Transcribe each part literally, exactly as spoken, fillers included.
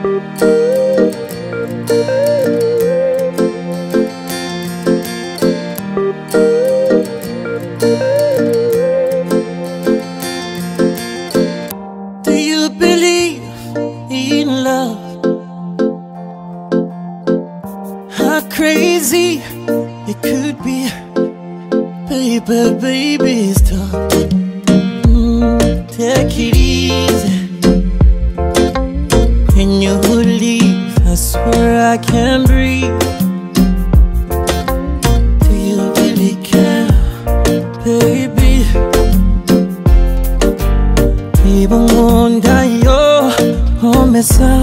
Do you believe in love? How crazy it could be. Baby, baby, stop. Mm, take it easy. When you leave, I swear I can't breathe. Do you really care, baby? Ibang onda yo omesa.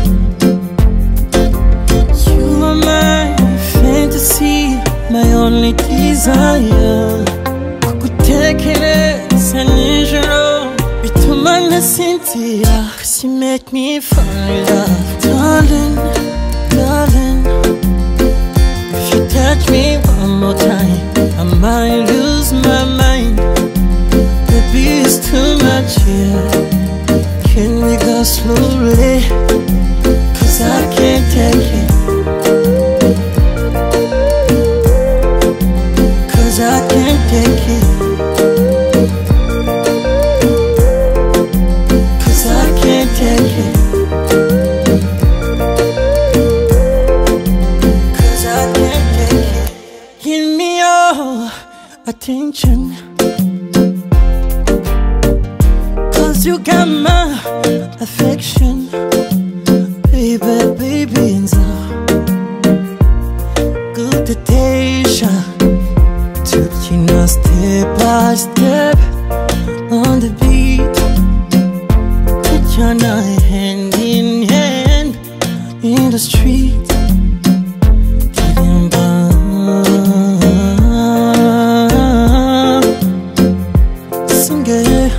You are my fantasy, my only desire. Kukutekereza nijoro bituma nasinzira. Cause you make me fall in love. Darling, darling, if you touch me one more time, I might lose my mind. Baby, it's too much here. Can we go slowly? Cause I can't take it. Cause I can't take it. Cause I can't take it. Cause I can't take it. Give me your attention. Cause you got my affection. Baby, baby, and so good to taste. Taking us step by step on the beat. Put your night hand in hand in the street. Getting by. Sing it.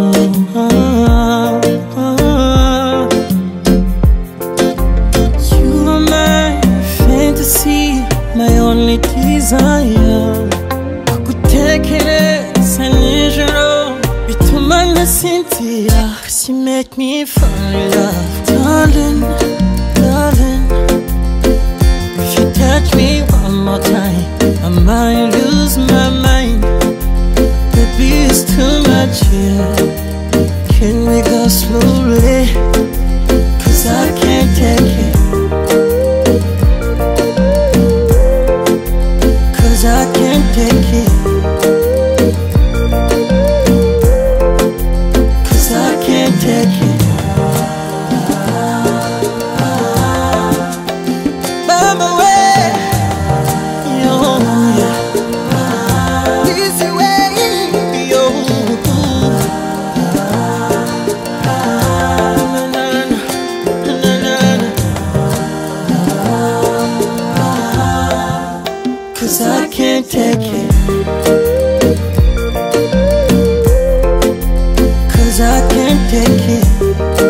You are my fantasy, my only desire. Kukutekereza nijoro bituma nasinzira. Cause you make me fall in love. Darling, darling, if you touch me one more time, I might lose my mind. Baby, it's too much here. Can we go slowly? Cause I can't take it. Cause I can't take it. Cause I can't take it. By my way, yo, yeah. Easy way, yo. Cause I can't take it. Cause I can't take it.